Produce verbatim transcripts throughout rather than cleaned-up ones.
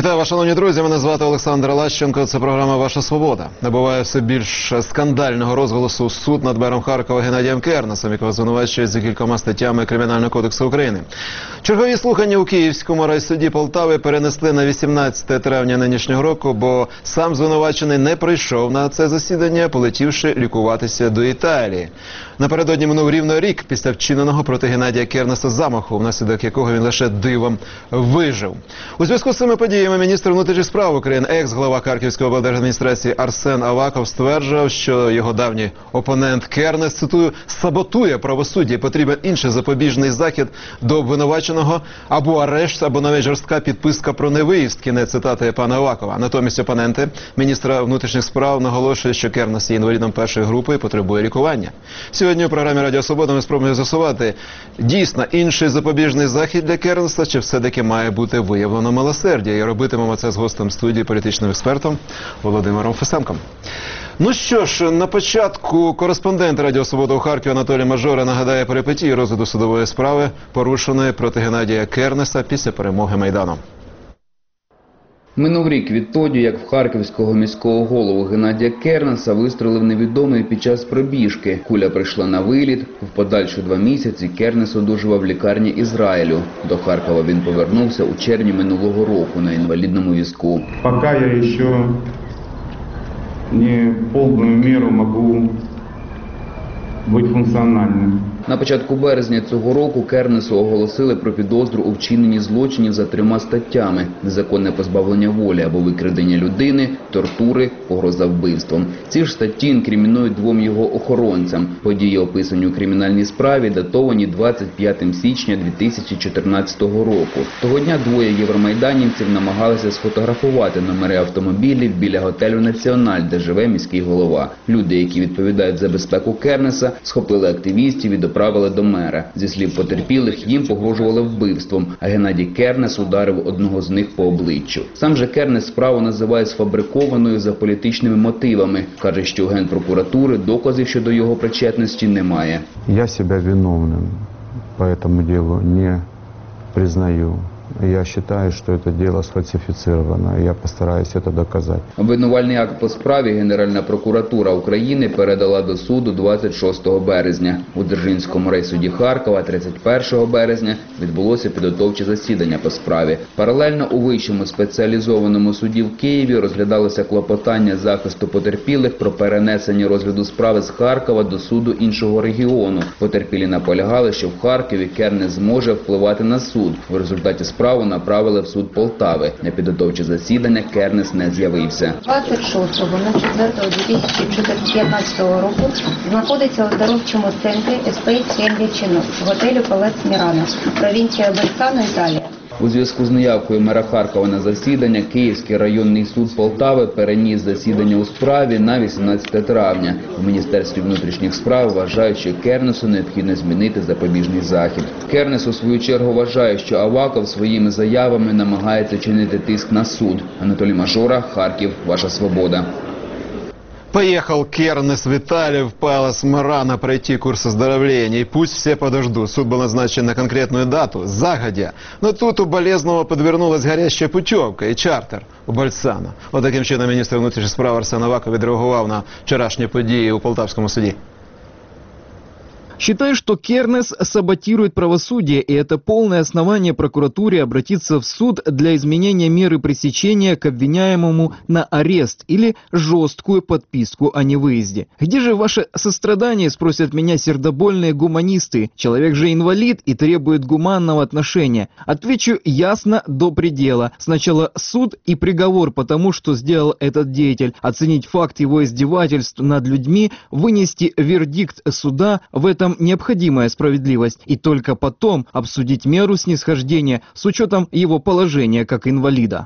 Вітаю вас, шановні друзі, мене звати Олександр Лащенко, це програма «Ваша свобода». Набуває все більш скандального розголосу суд над мером Харкова Геннадієм Кернесом, якого звинувачують за кількома статтями Кримінального кодексу України. Чергові слухання у Київському райсуді Полтави перенесли на вісімнадцяте травня нинішнього року, бо сам звинувачений не прийшов на це засідання, полетівши лікуватися до Італії. Напередодні минув рівно рік після вчиненого проти Геннадія Кернеса замаху, внаслідок якого він лише дивом вижив. У зв'язку з цими подіями міністр внутрішніх справ України, екс-глава Харківської облдержадміністрації Арсен Аваков стверджував, що його давній опонент Кернес, цитую, «саботує правосуддя і потрібен інший запобіжний захід до обвинуваченого або арешт, або навіть жорстка підписка про невиїзд», кінець цитати пана Авакова. Натомість опоненти міністра внутрішніх справ наголошують, що Кернес є інвалідом першої групи і потребує лікування. Сьогодні у програмі «Радіо Свобода» ми спробуємо з'ясувати, дійсно інший запобіжний захід для Кернеса, чи все-таки має бути виявлено милосердя. І робитимемо це з гостем студії, політичним експертом Володимиром Фесенком. Ну що ж, на початку кореспондент «Радіо Свобода» у Харкові Анатолій Мажора нагадає перипетії розгляду судової справи, порушеної проти Геннадія Кернеса після перемоги Майдану. Минув рік відтоді, як в харківського міського голову Геннадія Кернеса вистрелив невідомий під час пробіжки. Куля прийшла на виліт. В подальші два місяці Кернес одужував в лікарні Ізраїлю. До Харкова він повернувся у червні минулого року на інвалідному візку. Поки я ще не в повну міру можу бути функціональним. На початку березня цього року Кернесу оголосили про підозру у вчиненні злочинів за трьома статтями – незаконне позбавлення волі або викрадення людини, тортури, погроза вбивством. Ці ж статті інкримінують двом його охоронцям. Події, описані у кримінальній справі, датовані двадцять п'ятого січня дві тисячі чотирнадцятого року. Того дня двоє євромайданівців намагалися сфотографувати номери автомобілів біля готелю «Національ», де живе міський голова. Люди, які відповідають за безпеку Кернеса, схопили активістів і доправили до мера. Зі слів потерпілих, їм погрожували вбивством, а Геннадій Кернес ударив одного з них по обличчю. Сам же Кернес справу називає сфабрикованою за політичними мотивами. Каже, що у Генпрокуратури доказів щодо його причетності немає. Я себе виновним по этому делу не признаю. Я вважаю, що це діло сфальсифіцировано, і я постараюсь це доказати. Обвинувальний акт по справі Генеральна прокуратура України передала до суду двадцять шостого березня. У Дзержинському райсуді Харкова тридцять першого березня відбулося підготовче засідання по справі. Паралельно у Вищому спеціалізованому суді в Києві розглядалося клопотання захисту потерпілих про перенесення розгляду справи з Харкова до суду іншого регіону. Потерпілі наполягали, що в Харкові Кернес зможе впливати на суд. В результаті справу направили в суд Полтави. На підготовче засідання Кернес не з'явився. двадцять шостого на четвертого дві тисячі п'ятнадцятого року знаходиться у оздоровчому центрі ес пе сім «Відчинок» готелю «Палац Мірано», провінція Берцано, Італія. У зв'язку з неявкою мера Харкова на засідання Київський районний суд Полтави переніс засідання у справі на вісімнадцяте травня. В Міністерстві внутрішніх справ вважають, що Кернесу необхідно змінити запобіжний захід. Кернес у свою чергу вважає, що Аваков своїми заявами намагається чинити тиск на суд. Анатолій Мажора, Харків, «Ваша свобода». Поехал Кернес в Италию, в Палас Мирано пройти курс оздоровления. И пусть все подождут. Суд был назначен на конкретную дату, загодя. Но тут у болезного подвернулась горящая путевка и чартер у Бальцана. Вот таким чином міністр внутрішніх справ Арсен Аваков відреагував на вчорашні події у Полтавському суді. Считаю, что Кернес саботирует правосудие, и это полное основание прокуратуре обратиться в суд для изменения меры пресечения к обвиняемому на арест или жесткую подписку о невыезде. Где же ваше сострадание, спросят меня сердобольные гуманисты? Человек же инвалид и требует гуманного отношения. Отвечу ясно до предела. Сначала суд и приговор по тому, что сделал этот деятель, оценить факт его издевательств над людьми, вынести вердикт суда, в этом необходимая справедливость, и только потом обсудить меру снисхождения с учетом его положения как инвалида.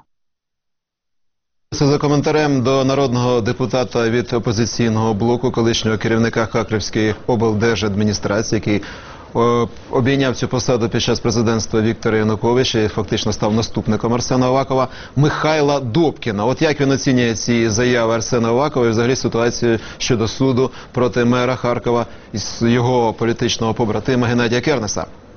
Це за коментарем до народного депутата від опозиційного блоку, колишнього керівника Харківської облдержадміністрації, який обійняв цю посаду під час президентства Віктора Януковича і фактично став наступником Арсена Авакова, Михайла Добкіна. От як він оцінює ці заяви Арсена Авакова і взагалі ситуацію щодо суду проти мера Харкова і його політичного побратима Геннадія Кернеса?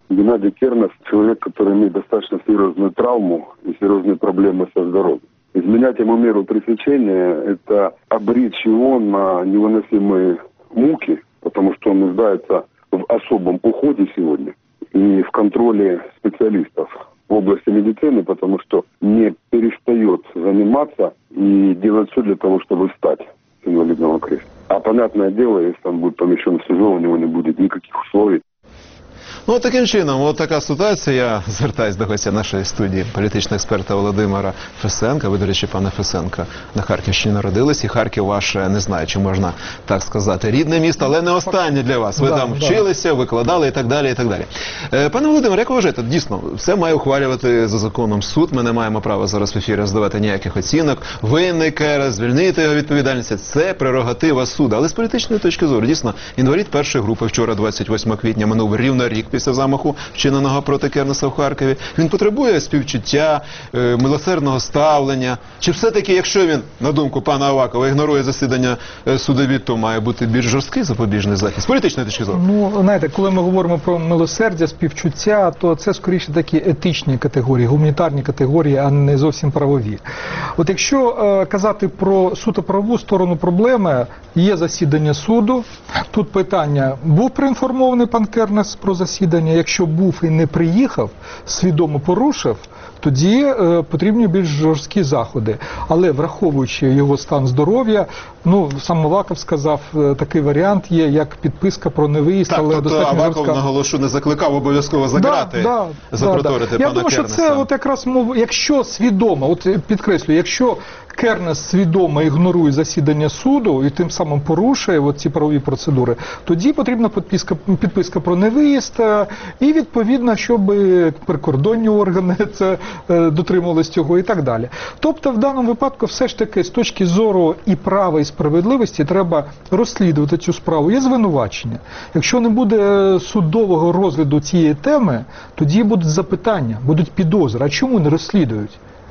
Геннадий Кернес – человек, который имеет достаточно серьезную травму и серьезные проблемы со здоровьем. Изменять ему меру пресечения – это обречь его на невыносимые муки, потому что он нуждается в особом уходе сегодня и в контроле специалистов в области медицины, потому что не перестает заниматься и делать все для того, чтобы встать с инвалидного кресла. А понятное дело, если он будет помещен в СИЗО, у него не будет никаких условий. Ну, от таким чином, от така ситуація. Я звертаюсь до гостя нашої студії, політичного експерта Володимира Фесенка. Ви, до речі, пане Фесенка, на Харківщині народились, і Харків ваше, не знаю, чи можна так сказати, рідне місто, але не останнє для вас. Ви да, там да. вчилися, викладали і так далі, і так далі. Е, пане Володимире, як ви вважаєте, дійсно, все має ухвалювати за законом суд, ми не маємо права зараз в ефірі здавати ніяких оцінок, винний Кернес, звільнити його відповідальність, це прерогатива суду. Але з політичної точки зору, дійсно, інвалід першої групи вчора, двадцять восьмого квітня, минув рівно рік після замаху, вчиненого проти Кернеса в Харкові. Він потребує співчуття, е, милосердного ставлення. Чи все-таки, якщо він, на думку пана Авакова, ігнорує засідання е, судові, то має бути більш жорсткий запобіжний захід? З політичної точки зору. Ну, знаєте, коли ми говоримо про милосердя, співчуття, то це скоріше такі етичні категорії, гуманітарні категорії, а не зовсім правові. От якщо е, казати про суто правову сторону проблеми, є засідання суду. Тут питання, був проінформований пан Кернес про засідання? Якщо був і не приїхав, свідомо порушив, тоді е, потрібні більш жорсткі заходи. Але враховуючи його стан здоров'я, ну, сам Аваков сказав, е, такий варіант є, як підписка про невиїзд, Так, але тобто достатньо Аваков, жорстка. наголошу, не закликав обов'язково заграти, Да, да, запроторити да, да. Я пана думаю, що Кернеса. це от якраз мов, якщо свідомо, от підкреслюю, якщо Кернес свідомо ігнорує засідання суду і тим самим порушує от ці правові процедури, тоді потрібна підписка, підписка про невиїзд е, і відповідно, щоб прикордонні органи це е, дотримувались цього і так далі. Тобто в даному випадку все ж таки з точки зору і права, і справедливості треба розслідувати цю справу. Є звинувачення. Якщо не буде судового розгляду цієї теми, тоді будуть запитання, будуть підозри. А чому не розслідують?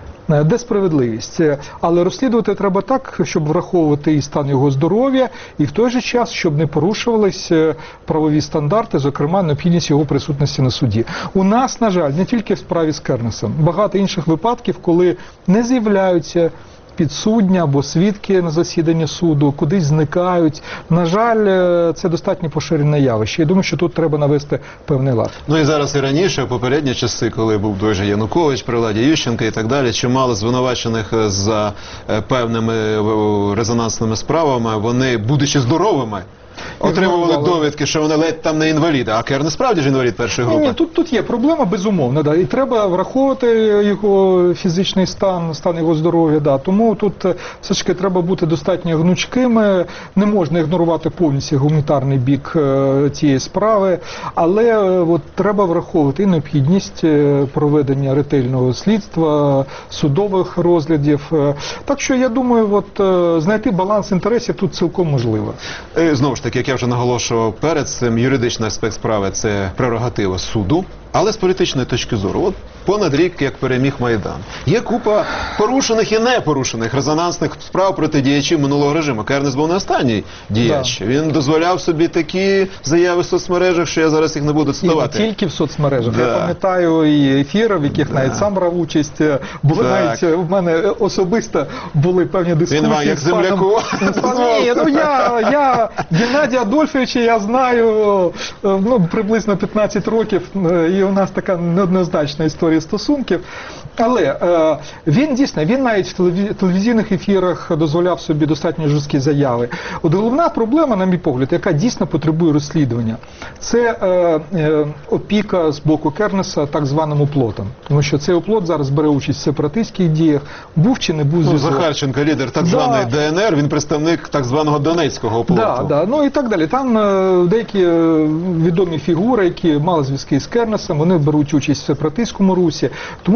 Де справедливість? Але розслідувати треба так, щоб враховувати і стан його здоров'я, і в той же час, щоб не порушувались правові стандарти, зокрема необхідність його присутності на суді. У нас, на жаль, не тільки в справі з Кернесом, багато інших випадків, коли не з'являються підсудні або свідки на засіданні суду, кудись зникають. На жаль, це достатньо поширене явище. Я думаю, що тут треба навести певний лад. Ну і зараз і раніше, в попередні часи, коли був той же Янукович, при владі Ющенка і так далі, чимало звинувачених за е, певними е, резонансними справами, вони, будучи здоровими, отримували довідки, що вони ледь там не інваліди. А Кернес справді ж інвалід першої групи. Ні, ні, тут, тут є проблема, безумовно, да. І треба враховувати його фізичний стан, стан його здоров'я. Да. Тому тут все ж таки треба бути достатньо гнучкими, не можна ігнорувати повністю гуманітарний бік е, цієї справи, але е, от, треба враховувати і необхідність е, проведення ретельного слідства, судових розглядів. Е, так що я думаю, от, е, знайти баланс інтересів тут цілком можливо. І, знову ж таки, як я вже наголошував перед цим, юридичний аспект справи – це прерогатива суду, але з політичної точки зору, от понад рік, як переміг Майдан, є купа порушених і непорушених резонансних справ проти діячів минулого режиму. Кернес був не останній діяч. Да. Він дозволяв собі такі заяви в соцмережах, що я зараз їх не буду цитувати. І не тільки в соцмережах. Да. Я пам'ятаю і ефіри, в яких да. навіть сам брав участь. Були навіть, в мене особисто були певні дискусії. Він вам як земляку. Ні, ну я, я Геннадія Адольфовича, я знаю ну, приблизно п'ятнадцять років, і у нас така неоднозначна історія стосунків. Але е, він дійсно, він навіть в телевізійних ефірах дозволяв собі достатньо жорсткі заяви. От головна проблема, на мій погляд, яка дійсно потребує розслідування, це е, е, опіка з боку Кернеса так званим оплотом. Тому що цей оплот зараз бере участь в сепаратистських діях, був чи не був ну, зв'язок. Захарченко, лідер так званої да. ДНР, він представник так званого Донецького оплоту. Да, да, ну і так далі. Там е, деякі е, відомі фігури, які мали зв'язки з Кернесом, вони беруть участь в сепаратистському русі. Тому це треба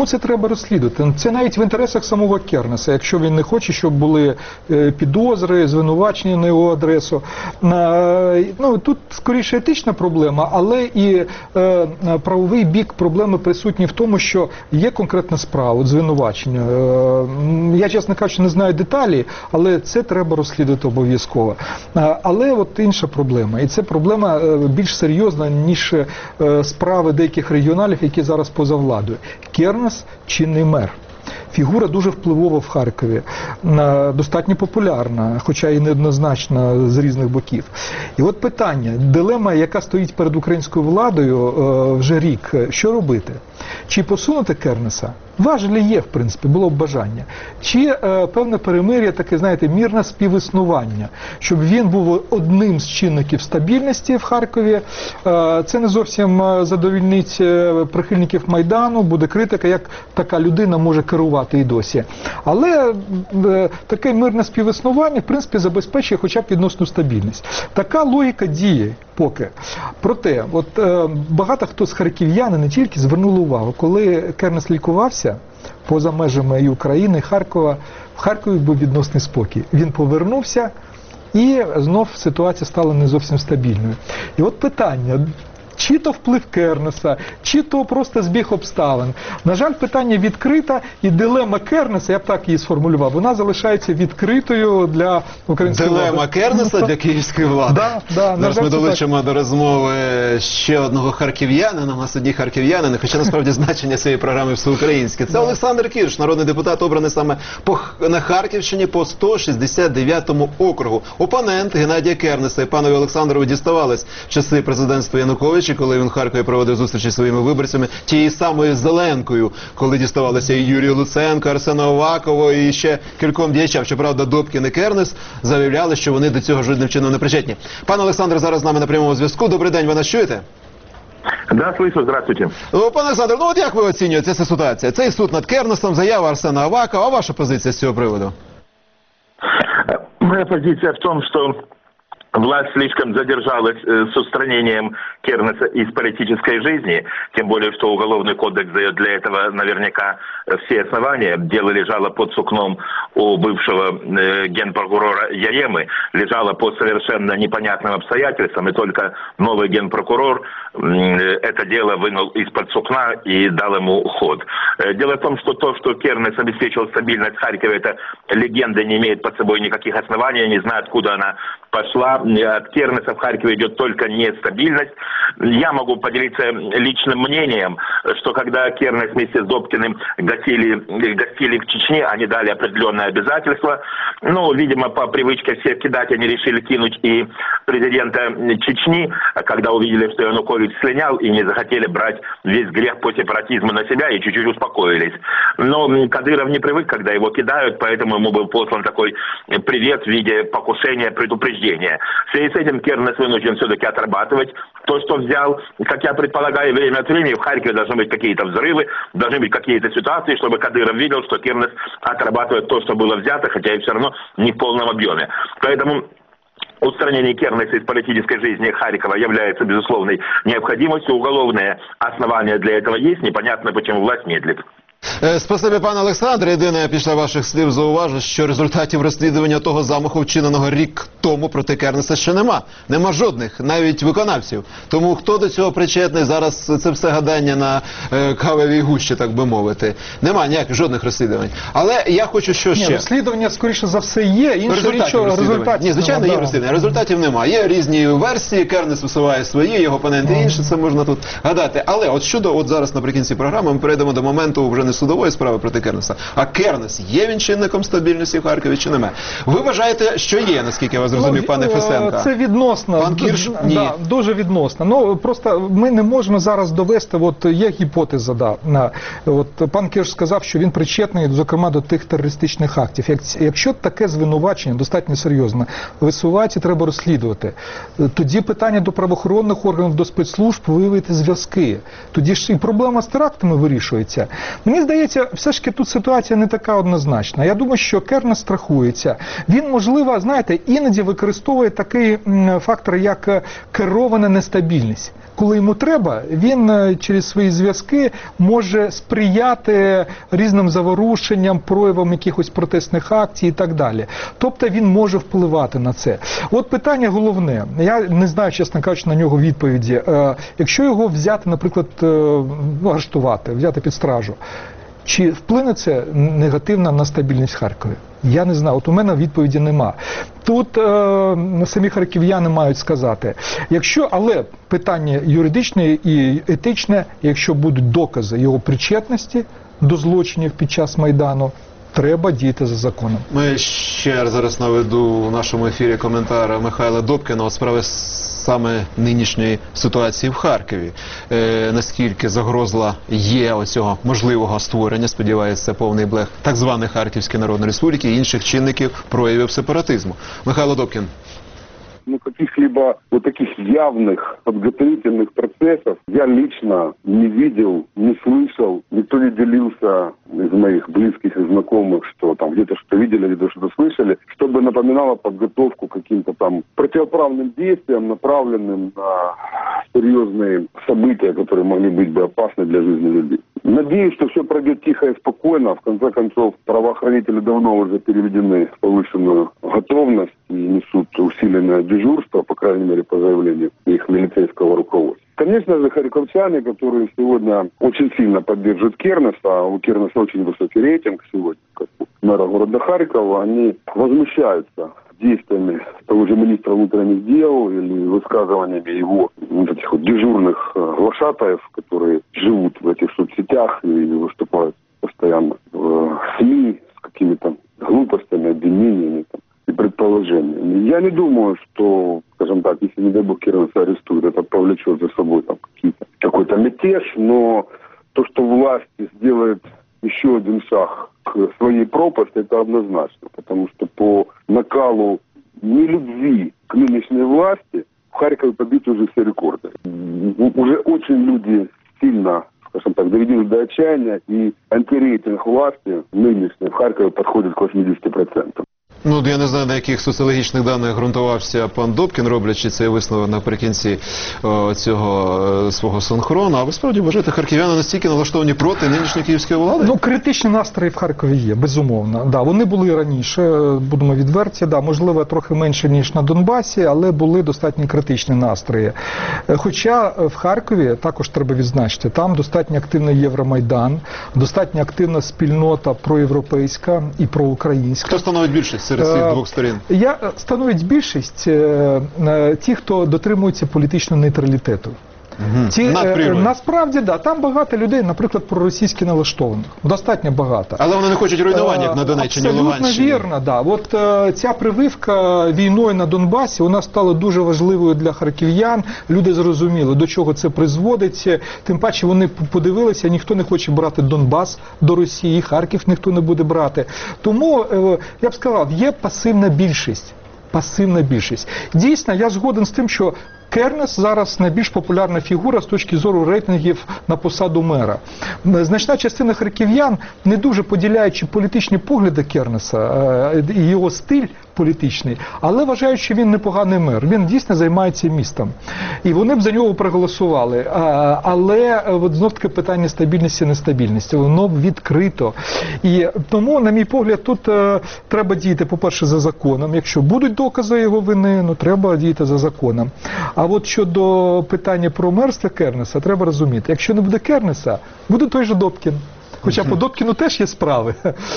треба розслідувати. Це навіть в інтересах самого Кернеса, якщо він не хоче, щоб були е, підозри, звинувачення на його адресу. Е, ну, тут скоріше етична проблема, але і е, правовий бік проблеми присутній в тому, що є конкретна справа, от звинувачення. Е, я, чесно кажучи, не знаю деталі, але це треба розслідувати обов'язково. Е, але от інша проблема, і це проблема е, більш серйозна, ніж е, справи деяких регіоналів, які зараз поза владою. Кернес – чинний мер. Фігура дуже впливова в Харкові, достатньо популярна, хоча і неоднозначна з різних боків. І от питання, дилема, яка стоїть перед українською владою вже рік, що робити? Чи посунути Кернеса? Важелі є, в принципі, було б бажання. Чи е, певне перемир'я, таке, знаєте, мірне співіснування, щоб він був одним з чинників стабільності в Харкові. Е, це не зовсім задовільнить прихильників Майдану, буде критика, як така людина може керувати і досі. Але е, таке мирне співіснування, в принципі, забезпечує хоча б відносну стабільність. Така логіка діє поки. Проте, от е, багато хто з харків'ян, не тільки, звернули увагу, коли Кернес лікувався, поза межами і України, і Харкова, в Харкові був відносний спокій. Він повернувся, і знов ситуація стала не зовсім стабільною. І от питання, чи то вплив Кернеса, чи то просто збіг обставин. На жаль, питання відкрите, і дилема Кернеса, я б так її сформулював, вона залишається відкритою для української влади. Дилема Кернеса для київської влади. Да, да, Зараз ми долучимо до розмови ще одного харків'янина, у нас одні харків'янини, хоча насправді значення цієї програми всеукраїнське. Це Олександр Кірш, народний депутат, обраний саме по, на Харківщині по сто шістдесят дев'ятому округу. Опонент Геннадія Кернеса. І панові Олександрову діставались часи президентства Януковича, коли він в Харкові проводив зустрічі зі своїми виборцями, тією самою Зеленкою, коли діставалися і Юрію Луценко, Арсену Авакову і ще кільком діячам. Щоправда, Добкін і Кернес заявляли, що вони до цього жодним чином не причетні. Пан Олександр зараз з нами на прямому зв'язку. Добрий день, ви нас чуєте? Да, слышу, здравствуйте. Ну, пане Олександр, ну от як ви оцінюєте цю ситуацію? Цей суд над Кернесом, заява Арсена Авакова, а ваша позиція з цього приводу? Моя позиция в том, что власть слишком задержалась э, с устранением Кернеса из политической жизни, тем более, что Уголовный кодекс дает для этого наверняка все основания. Дело лежало под сукном у бывшего э, генпрокурора Яремы, лежало по совершенно непонятным обстоятельствам, и только новый генпрокурор э, это дело вынул из-под сукна и дал ему ход. Э, дело в том, что то, что Кернес обеспечил стабильность в Харькове, это легенда, не имеет под собой никаких оснований, я не знаю, откуда она пошла. От Кернеса в Харькове идет только нестабильность. Я могу поделиться личным мнением, что когда Кернес вместе с Добкиным гостили, гостили в Чечне, они дали определенные обязательства. Ну, видимо, по привычке всех кидать, они решили кинуть и президента Чечни, когда увидели, что Янукович слинял, и не захотели брать весь грех по сепаратизму на себя, и чуть-чуть успокоились. Но Кадыров не привык, когда его кидают, поэтому ему был послан такой привет в виде покушения, предупреждения. В связи с этим Кернес вынужден все-таки отрабатывать то, что взял. Как я предполагаю, время от времени в Харькове должны быть какие-то взрывы, должны быть какие-то ситуации, чтобы Кадыров видел, что Кернес отрабатывает то, что было взято, хотя и все равно не в полном объеме. Поэтому устранение Кернеса из политической жизни Харькова является безусловной необходимостью. Уголовные основания для этого есть. Непонятно, почему власть медлит. Спасибі, пане Олександре. Єдине, після ваших слів зауважу, що результатів розслідування того замаху, вчиненого рік тому проти Кернеса, ще нема. Нема жодних, навіть виконавців. Тому хто до цього причетний, зараз це все гадання на е, кавовій гущі, так би мовити. Нема ніяких жодних розслідувань. Але я хочу, що ще... Ні, розслідування, скоріше за все, є. Інше результатів річ, результатів Ні, звичайно, нема, є да. розслідування. Результатів нема. Є різні версії, Кернес висуває свої, його опоненти інші, це можна тут гадати. Але от щодо, от зараз наприкінці програми ми перейдемо до моменту вже не судової справи проти Кернеса. А Кернес є він чинником стабільності в Харкові чи немає? Ви вважаєте, що є, наскільки я вас зрозумів, Ну, пане Фесенко? Це відносно. Пан Кірш? Ні. Да, дуже відносно. Ну, просто ми не можемо зараз довести, от є гіпотеза, да, на, от пан Кірш сказав, що він причетний, зокрема, до тих терористичних актів. Як, якщо таке звинувачення достатньо серйозне, висувається, треба розслідувати. Тоді питання до правоохоронних органів, до спецслужб виявити зв'язки. Тоді ж і проблема з терактами вирішується. Мені Мені здається, все ж таки тут ситуація не така однозначна. Я думаю, що Кернес страхується. Він, можливо, знаєте, іноді використовує такий фактор, як керована нестабільність. Коли йому треба, він через свої зв'язки може сприяти різним заворушенням, проявам якихось протестних акцій і так далі. Тобто він може впливати на це. От питання головне. Я не знаю, чесно кажучи, на нього відповіді. Якщо його взяти, наприклад, арештувати, взяти під стражу, чи вплине це негативно на стабільність в Харкові? Я не знаю. От у мене відповіді нема. Тут е, самі харків'яни мають сказати. Якщо, але питання юридичне і етичне, якщо будуть докази його причетності до злочинів під час Майдану, треба діяти за законом. Ми ще зараз наведу у нашому ефірі коментар Михайла Добкіна у справі саме нинішньої ситуації в Харкові. Е, наскільки загрозла є оцього можливого створення, сподівається, повний блеф так званої Харківської Народної Республіки і інших чинників проявів сепаратизму. Михайло Добкін. Ну, каких-либо вот таких явных подготовительных процессов я лично не видел, не слышал. Никто не делился из моих близких и знакомых, что там где-то что-то видели, где-то что-то слышали, чтобы напоминало подготовку к каким-то там противоправным действиям, направленным на серьезные события, которые могли быть бы опасны для жизни людей. Надеюсь, что все пройдет тихо и спокойно. В конце концов, правоохранители давно уже переведены в повышенную готовность и несут усиленное дежурство, по крайней мере, по заявлению их милицейского руководства. Конечно же, харьковчане, которые сегодня очень сильно поддерживают Кернеса, у Кернеса очень высокий рейтинг сегодня, как у мэра города Харькова, они возмущаются действиями того же министра внутренних дел или высказываниями его вот этих вот дежурных глашатаев, которые живут в этих соцсетях и выступают постоянно в СМИ с какими-то глупостями, обвинениями там, и предположениями. Я не думаю, что, скажем так, если, не дай бог, Кернеса арестуют, это повлечет за собой там какие-то, какой-то мятеж, но то, что власть сделает еще один шаг к своей пропасти, это однозначно, потому что по накалу нелюбви к нынешней власти в Харькове побиты уже все рекорды. Уже очень люди сильно, скажем так, доведены до отчаяния, и антирейтинг власти нынешней в Харькове подходит к восьмидесяти процентам. Ну, я не знаю, на яких соціологічних даних ґрунтувався пан Добкін, роблячи цей висновок наприкінці о, цього е, свого синхрону. А ви справді вважаєте, харків'яни настільки налаштовані проти нинішньої київської влади? Ну, критичні настрої в Харкові є, безумовно. Да, вони були раніше, будемо відверті, да, можливо, трохи менше, ніж на Донбасі, але були достатньо критичні настрої. Хоча в Харкові, також треба відзначити, там достатньо активний Євромайдан, достатньо активна спільнота проєвропейська і проукраїнська. Хто становить більшість серед цих двох сторін? Я становить більшість ті, хто дотримується політичного нейтралітету. Угу. Ті, е, насправді, да, там багато людей, наприклад, проросійськи налаштованих. Достатньо багато. Але вони не хочуть руйнування, як на Донеччині, Луганщині. Абсолютно вірно, да. От е, ця прививка війною на Донбасі, вона стала дуже важливою для харків'ян. Люди зрозуміли, до чого це призводить. Тим паче вони подивилися, ніхто не хоче брати Донбас до Росії, Харків ніхто не буде брати. Тому, е, я б сказав, є пасивна більшість. Пасивна більшість. Дійсно, я згоден з тим, що Кернес зараз найбільш популярна фігура з точки зору рейтингів на посаду мера. Значна частина харків'ян, не дуже поділяючи політичні погляди Кернеса і його стиль політичний, але вважають, що він непоганий мер. Він дійсно займається містом. І вони б за нього проголосували. Але от знов-таки питання стабільності і нестабільності. Воно відкрито. І тому, на мій погляд, тут треба діяти, по-перше, за законом. Якщо будуть докази його вини, ну треба діяти за законом. А от щодо питання про мерство Кернеса, треба розуміти, якщо не буде Кернеса, буде той же Добкін. Хоча по Добкіну теж є справи.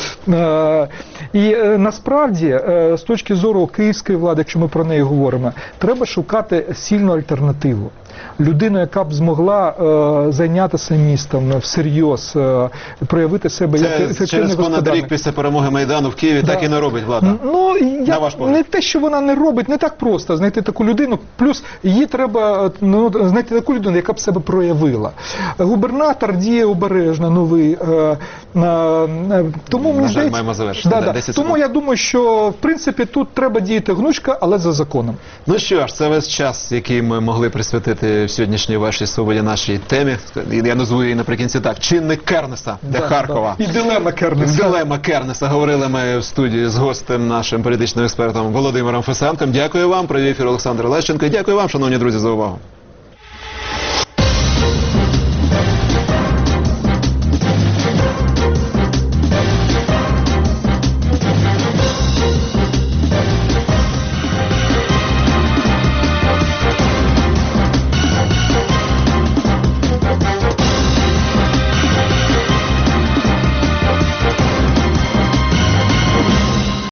І насправді, з точки зору київської влади, якщо ми про неї говоримо, треба шукати сильну альтернативу. Людину, яка б змогла е, зайнятися містом всерйоз, е, проявити себе це як ефективний через понад господарник. рік після перемоги Майдану в Києві да. так і не робить влада. Ну, я, не те, що вона не робить, не так просто знайти таку людину, плюс їй треба ну, знайти таку людину, яка б себе проявила. Губернатор діє обережно, новий. Е, е, е, тому, на жаль, маємо завершити. Да, да. Тому я думаю, що в принципі тут треба діяти гнучко, але за законом. Ну що ж, це весь час, який ми могли присвятити в сьогоднішній вашій свободі нашій темі. Я назву її наприкінці так. Чинник Кернеса для Да, Харкова. да. І дилема Кернеса. Дилема Кернеса. Говорили ми в студії з гостем, нашим політичним експертом Володимиром Фесенком. Дякую вам. Провів ефір Олександр Лещенко. І дякую вам, шановні друзі, за увагу.